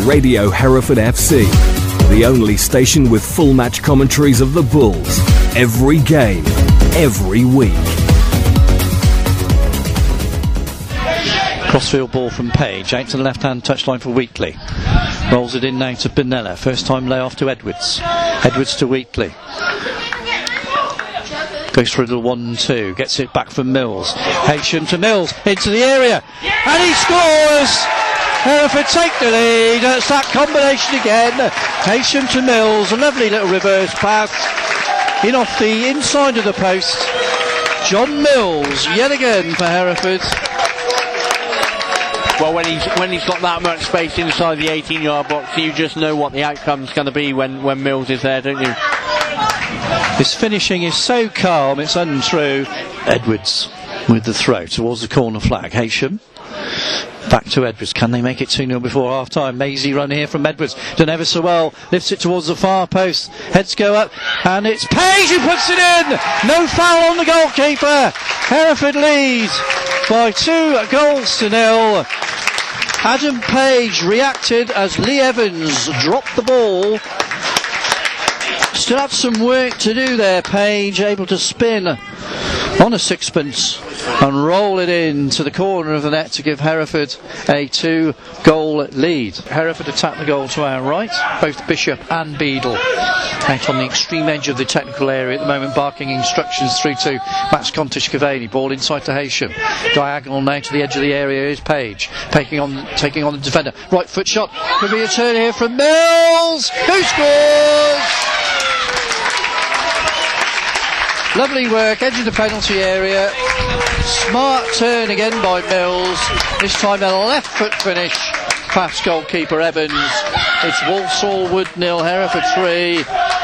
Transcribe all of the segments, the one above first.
Radio Hereford FC, the only station with full match commentaries of the Bulls. Every game, every week. Crossfield ball from Page, out to the left-hand touchline for Wheatley. Rolls it in now to Benella. First time layoff to Edwards. Edwards to Wheatley. Goes for a little 1-2. Gets it back from Mills. Haysham to Mills. Into the area. And he scores! Hereford take the lead. It's that combination again. Haysham to Mills. A lovely little reverse pass. In off the inside of the post. John Mills yet again for Hereford. Well, when he's got that much space inside the 18-yard box, you just know what the outcome's going to be when Mills is there, don't you? His finishing is so calm, it's untrue. Edwards with the throw towards the corner flag. Haysham back to Edwards. Can they make it 2-0 before half time? Mazy run here from Edwards. Done ever so well. Lifts it towards the far post. Heads go up. And it's Page who puts it in. No foul on the goalkeeper. Hereford leads by 2-0. Adam Page reacted as Lee Evans dropped the ball. Still have some work to do there. Page able to spin on a sixpence and roll it in to the corner of the net to give Hereford a 2-goal lead. Hereford attack the goal to our right, both Bishop and Beadle out on the extreme edge of the technical area at the moment, barking instructions through to Max Contish-Cavani. Ball inside to Haysham, diagonal now to the edge of the area is Page taking on the defender. Right foot shot, could be a turn here from Mills, who scores! Lovely work, edge of the penalty area. Smart turn again by Mills. This time a left foot finish past goalkeeper Evans. It's Walsall Wood 0, Hereford 3.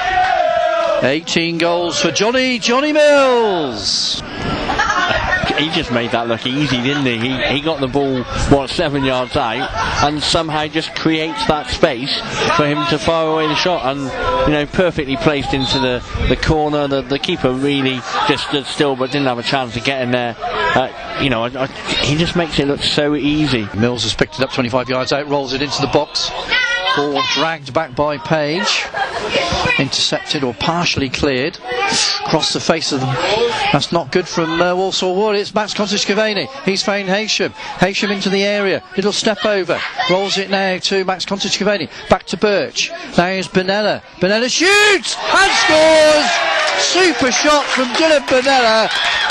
18 goals for Johnny Mills. He just made that look easy, didn't he? He got the ball, 7 yards out, and somehow just creates that space for him to fire away the shot, and perfectly placed into the corner. The keeper really just stood still but didn't have a chance to get in there. He just makes it look so easy. Mills has picked it up 25 yards out, rolls it into the box. Ball dragged back by Page. Intercepted or partially cleared. Across the face of them. That's not good from Walsall Wood. It's Max Contish-Cavani. He's found Haysham. Haysham into the area. Little step over. Rolls it now to Max Contish-Cavani. Back to Birch. Now here's Benella. Benella shoots and scores! Super shot from Dylan Benella.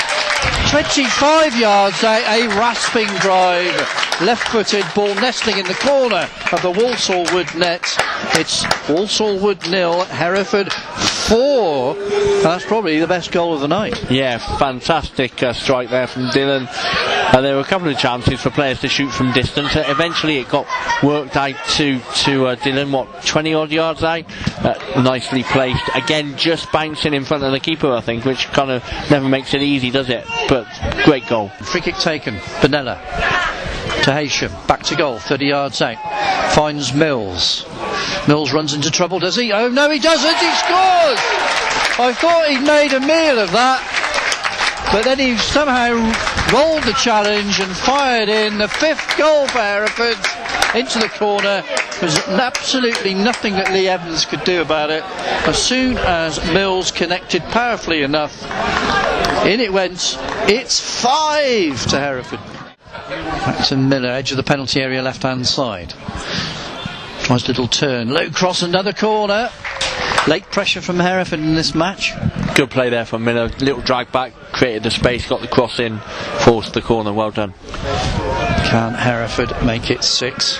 25 yards out, a rasping drive, left-footed ball nestling in the corner of the Walsall Wood net. It's Walsall Wood 0, Hereford 4, and that's probably the best goal of the night. Yeah, fantastic strike there from Dylan. There were a couple of chances for players to shoot from distance. Eventually it got worked out to Dylan, 20 odd yards out. Nicely placed. Again, just bouncing in front of the keeper, I think, which kind of never makes it easy, does it? But great goal. Free kick taken. Benella to Haysham. Back to goal, 30 yards out. Finds Mills. Mills runs into trouble, does he? Oh no, he doesn't. He scores! I thought he'd made a meal of that. But then he somehow rolled the challenge and fired in the 5th goal for Hereford into the corner. There's absolutely nothing that Lee Evans could do about it. As soon as Mills connected powerfully enough, in it went. It's 5 to Hereford. Back to Miller, edge of the penalty area, left-hand side. Tries a little turn, low cross, another corner. Late pressure from Hereford in this match. Good play there from Miller. Little drag back, created the space, got the cross in, forced the corner. Well done. Can Hereford make it 6?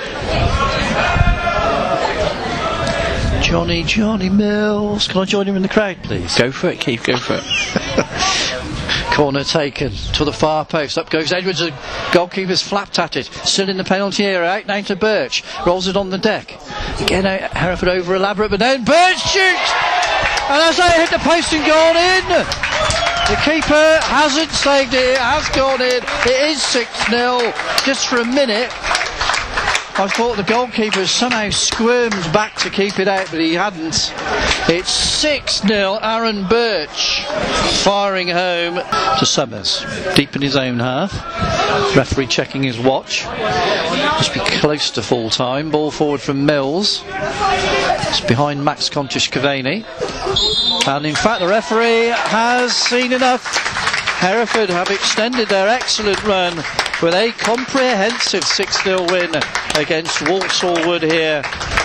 Johnny Mills. Can I join him in the crowd, please? Go for it, Keith, go for it. Corner taken to the far post. Up goes Edwards. The goalkeeper's flapped at it. Still in the penalty area. Out now to Birch. Rolls it on the deck. Again, Hereford over elaborate, but then Birch shoots! And as they hit the post and gone in, the keeper hasn't saved it. It has gone in. It is 6-0. Just for a minute, I thought the goalkeeper somehow squirmed back to keep it out, but he hadn't. It's 6-0. Aaron Birch firing home to Summers, deep in his own half. Referee checking his watch. Must be close to full time. Ball forward from Mills. It's behind Max Kontish-Cavani. And in fact, the referee has seen enough. Hereford have extended their excellent run with a comprehensive 6-0 win against Walsall Wood here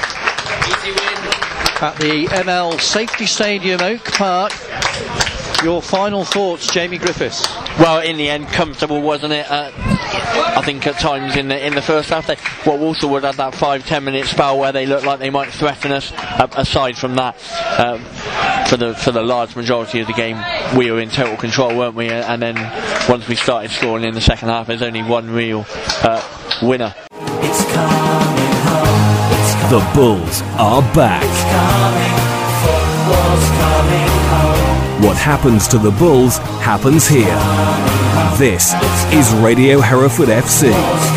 at the ML Safety Stadium, Oak Park. Your final thoughts, Jamie Griffiths? Well, in the end, comfortable, wasn't it? I think at times in the first half, Walsall Wood had that 5-10 minute spell where they looked like they might threaten us. Aside from that, for the large majority of the game, we were in total control, weren't we? And then once we started scoring in the second half, there's only one real winner. It's coming home. It's coming. The Bulls are back. It's coming. Football's coming home. What happens to the Bulls happens here. This is Radio Hereford FC.